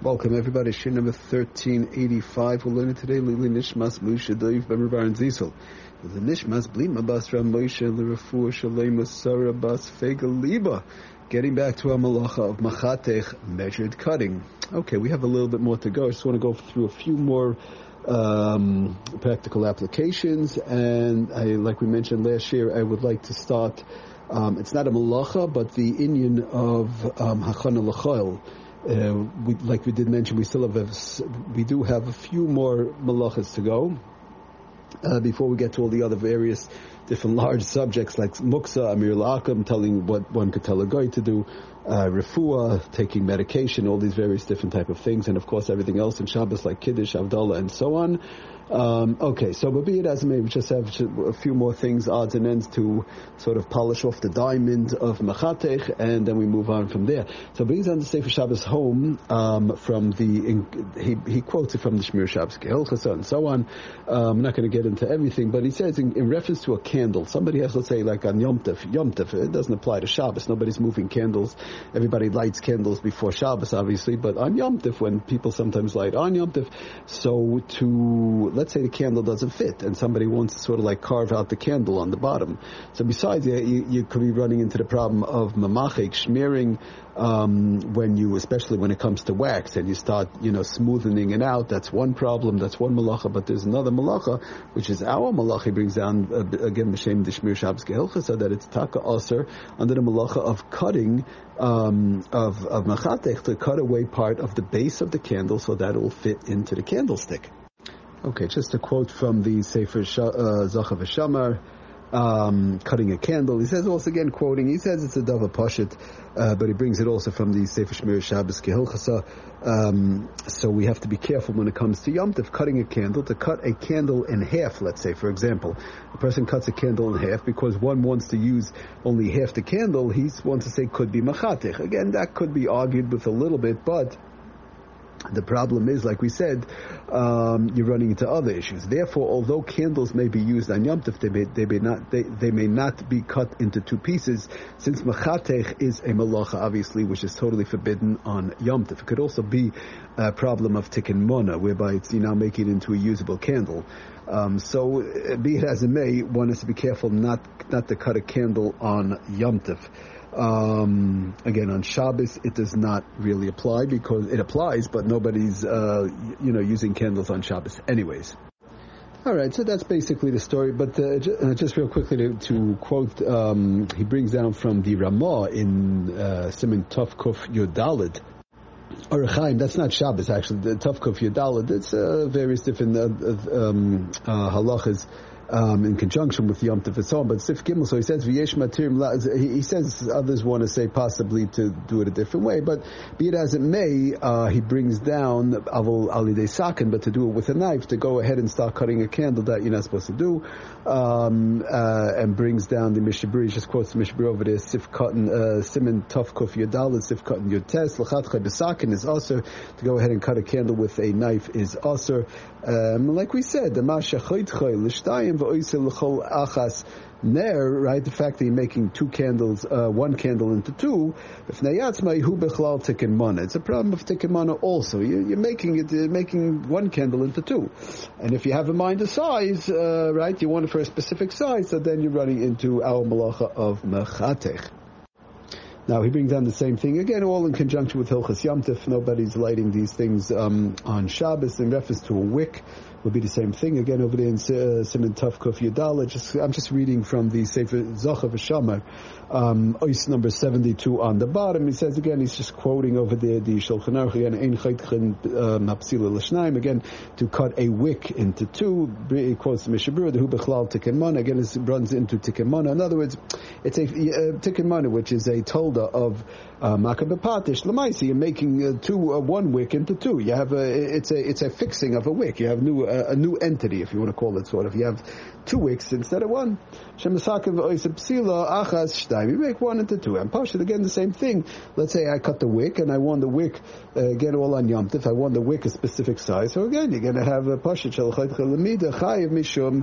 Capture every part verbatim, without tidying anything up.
Welcome everybody, Shir number thirteen eighty-five. We're learning today Lili Nishmas Moshe Doiv Ben Bar and Zisel. The Nishmas Blima Bas Ram Moshe L'Refuah Shalema Sarah Bas Fega Liba. Getting back to our malacha of machatech, measured cutting. Okay, we have a little bit more to go. I just want to go through a few more um, practical applications, and I, like we mentioned last year, I would like to start. Um, it's not a malacha, but the inyan of um, hachana l'chol. Uh, we, like we did mention, we still have a, we do have a few more malachas to go uh, before we get to all the other various different large subjects like muksa, amir l'akam, telling what one could tell a guy to do, uh, refuah, taking medication, all these various different type of things, and of course everything else in Shabbos like kiddush, avdallah, and so on. Um, okay, so but be it as it may, we just have a few more things, odds and ends, to sort of polish off the diamond of machatech, and then we move on from there. So brings on the Sefer Shabbos home um, from the in, he he quotes it from the Shmir Shabbos Kehilchasa and so on. Um, I'm not going to get into everything, but he says in, in reference to a candle, somebody has, let's say, like on Yom Tov, Yom Tov, it doesn't apply to Shabbos. Nobody's moving candles. Everybody lights candles before Shabbos, obviously, but on Yom Tov, when people sometimes light on Yom Tov, so to let's say the candle doesn't fit, and somebody wants to sort of like carve out the candle on the bottom. So besides, you, you could be running into the problem of mamachik, smearing, um, when you, especially when it comes to wax, and you start, you know, smoothing it out. That's one problem. That's one malacha. But there's another malacha, which is our malacha. He brings down uh, again b'shem d'shmir Shabbos Kehilchasa, so that it's taka aser under the malacha of cutting. Um, of of machatech, to cut away part of the base of the candle so that it will fit into the candlestick. Okay, just a quote from the Sefer Sh- uh, Zachav Shamar, um, cutting a candle. He says also, again quoting, he says it's a dava pashit, uh, but he brings it also from the Sefer Shmir Shabbos Kehilchasa. Um, so we have to be careful when it comes to Yom Tov, cutting a candle. To cut a candle in half, let's say, for example, a person cuts a candle in half because one wants to use only half the candle. He wants to say could be machatech. Again, that could be argued with a little bit, but the problem is, like we said, um, you're running into other issues. Therefore, although candles may be used on Yom Tov, they may, they may not they, they may not be cut into two pieces, since machatech is a malacha, obviously, which is totally forbidden on Yom Tov. It could also be a problem of tikkun mona, whereby it's you now making it into a usable candle. Um, so, be it as it may, one has to be careful not not to cut a candle on Yom Tov. Um, again, on Shabbos, it does not really apply, because it applies, but nobody's, uh, you know, using candles on Shabbos anyways. All right, so that's basically the story. But uh, j- uh, just real quickly to, to quote, um, he brings down from the Ramah in uh, Siman Tov Kuf Yudalid. Or Chaim, that's not Shabbos actually. The Tov Kuf Yudalid. It's uh, various different uh, um, uh, halachas. Um, in conjunction with Yom Tov and so on, but Sif Gimel, so he says V'yesh Matirim. He, he says others want to say possibly to do it a different way, but be it as it may, uh, he brings down Avol Alidei Sakin, but to do it with a knife, to go ahead and start cutting a candle that you're not supposed to do, um, uh, and brings down the Mishabri. He just quotes the Mishabri over there. Sif Cotton, uh, Siman Tov Kuf Yodalid, Sif Cotton Yotes L'chatcha B'Sakin is also to go ahead and cut a candle with a knife is also. Um, like we said, the Masha Chaytchay L'Shtayim V'Oisel L'Chol Achas Ner, right? The fact that you're making two candles, uh, one candle into two, if Nayatzmai Hu Bechlal Tikkun Mana. It's a problem of Tikkun Mana also. You, you're making it, you're making one candle into two. And if you have in mind a size, uh, right, you want it for a specific size, so then you're running into our malacha of Mechatech. Now, he brings down the same thing, again, all in conjunction with Hilchas Yom Tov. Nobody's lighting these things um, on Shabbos. In reference to a wick, would be the same thing. Again, over there in uh, Siman Tov Kuf Yudala, just, I'm just reading from the Sefer Zachav Shamar, um, Ois number seventy-two on the bottom. He says, again, he's just quoting over there the Shulchan Aruch, again, Ein Chaytchen Mapsila L'Shnaim, again, to cut a wick into two. He quotes the Mishabur, the Hu Bechlal Tikkun Mana, again, it runs into Tikkun Mana. In other words, it's a uh, Tikkun Mana, which is a tolda of Makah B'Patish L'Maisi. You're making uh, two, uh, one wick into two. You have a, it's a, it's a fixing of a wick. You have new, uh, a new entity, if you want to call it, sort of. You have two wicks instead of one. You make one into two. And Pashut, again, the same thing. Let's say I cut the wick, and I want the wick, uh, again, all on Yom Tov. I want the wick a specific size. So again, you're going to have a Pashut, Chayiv Mishum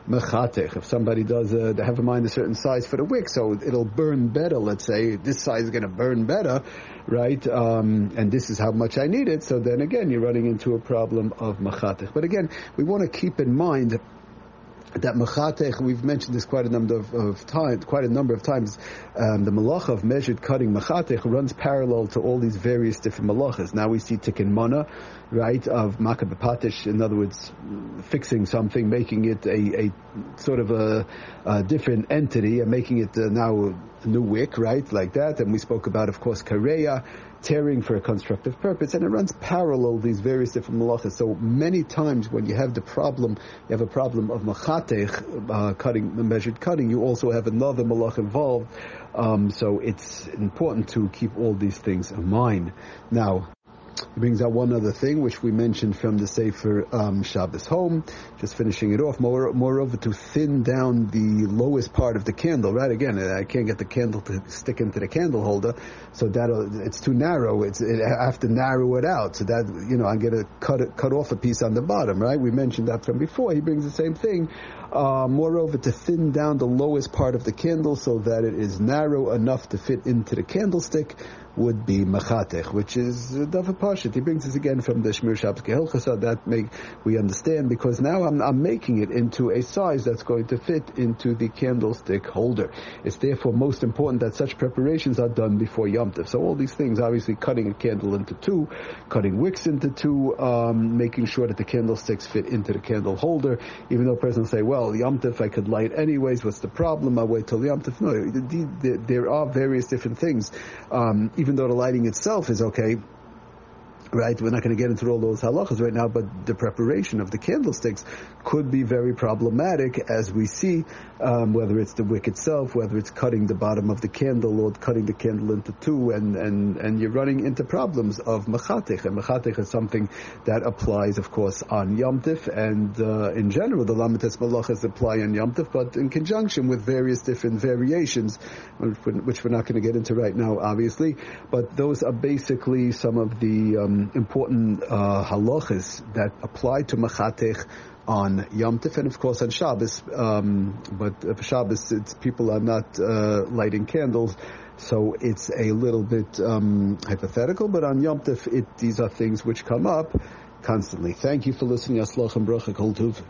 mechatech. If somebody does, a, they have in mind a certain size for the wick, so it'll burn better. Let's say this size is going to burn better, right? Um, and this is how much I need it. So then again, you're running into a problem of mechatech. But again, we want to keep in mind that mechatech, we've mentioned this quite a number of, of times, quite a number of times. Um, the malacha of measured cutting mechatech runs parallel to all these various different malachas. Now we see tikkun mana, right, of makah b'patish, in other words, fixing something, making it a, a sort of a, a different entity, and making it uh, now a new wick, right, like that. And we spoke about, of course, kareya, tearing for a constructive purpose, and it runs parallel these various different malachas. So many times when you have the problem, you have a problem of machatech, uh, cutting, measured cutting, you also have another malach involved. Um, so it's important to keep all these things in mind. Now, it brings out one other thing, which we mentioned from the Sefer um, Shabbos Home, just finishing it off. More, moreover, to thin down the lowest part of the candle, right? Again, I can't get the candle to stick into the candle holder, so that it's too narrow. It's, it, I have to narrow it out, so that, you know, I'm going to cut it, cut off a piece on the bottom, right? We mentioned that from before. He brings the same thing. Uh, moreover, to thin down the lowest part of the candle so that it is narrow enough to fit into the candlestick would be machatech, which is davar pashut. He brings this again from the Shmir Shabbos Kehelchasa. That make we understand, because now I'm, I'm making it into a size that's going to fit into the candlestick holder. It's therefore most important that such preparations are done before Yom Tov. So all these things, obviously cutting a candle into two, cutting wicks into two, um, making sure that the candlesticks fit into the candle holder. Even though a person will say, well, Yom Tov I could light anyways, what's the problem? I'll wait till Yom Tov. No, the, the, there are various different things. Um, even though the lighting itself is okay, right? We're not going to get into all those halachas right now, but the preparation of the candlesticks could be very problematic, as we see, um, whether it's the wick itself, whether it's cutting the bottom of the candle or cutting the candle into two, and, and, and you're running into problems of machatech. And machatech is something that applies, of course, on Yom Tov, and uh, in general, the lamites malachas apply on Yom Tov, but in conjunction with various different variations, which we're not going to get into right now, obviously. But those are basically some of the um, important uh, halachas that apply to machatech on Yom Tov, and of course on Shabbos. Um, but for Shabbos, it's, people are not uh, lighting candles, so it's a little bit um, hypothetical. But on Yom Tov, it, these are things which come up constantly. Thank you for listening. Aslach and bracha kol tuv.